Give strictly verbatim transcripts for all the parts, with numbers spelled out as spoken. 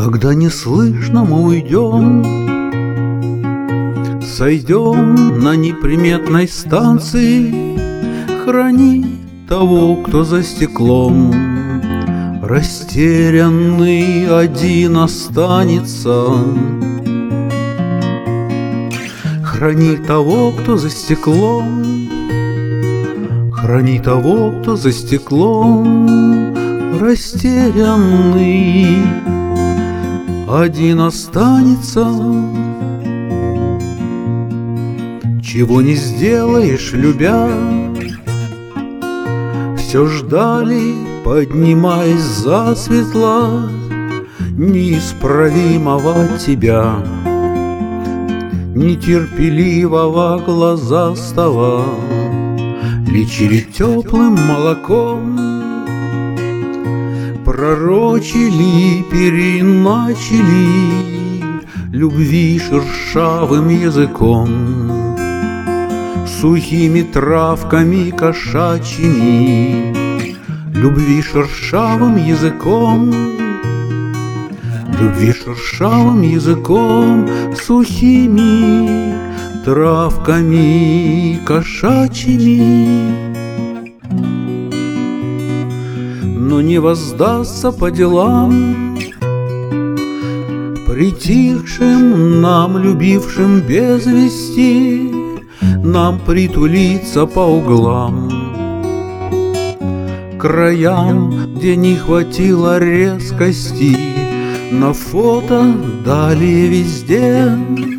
Когда неслышно мы уйдем, сойдем на неприметной станции, храни того, кто за стеклом. Растерянный один останется. Храни того, кто за стеклом. Храни того, кто за стеклом. Растерянный один останется. Чего не сделаешь, любя, все ждали, поднимаясь засветло, неисправимого тебя, нетерпеливого глазастого, лечили теплым молоком, пророчили, переначали любви шершавым языком, сухими травками кошачьими, любви шершавым языком, любви шершавым языком, сухими травками кошачьими. Но не воздастся по делам притихшим нам, любившим без вести, нам притулиться по углам, краям, где не хватило резкости, на фото далее везде.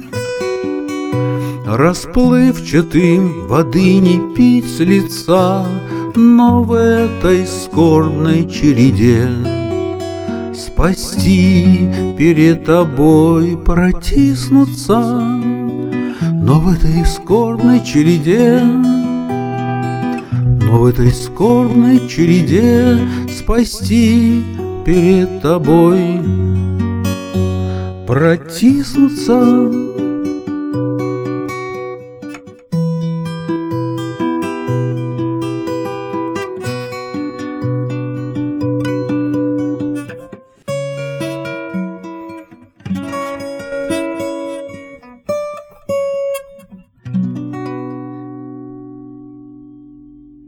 Расплывчатым воды не пить с лица, но в этой скорбной череде спасти перед тобой протиснуться, но в этой скорбной череде, но в этой скорбной череде спасти перед тобой протиснуться.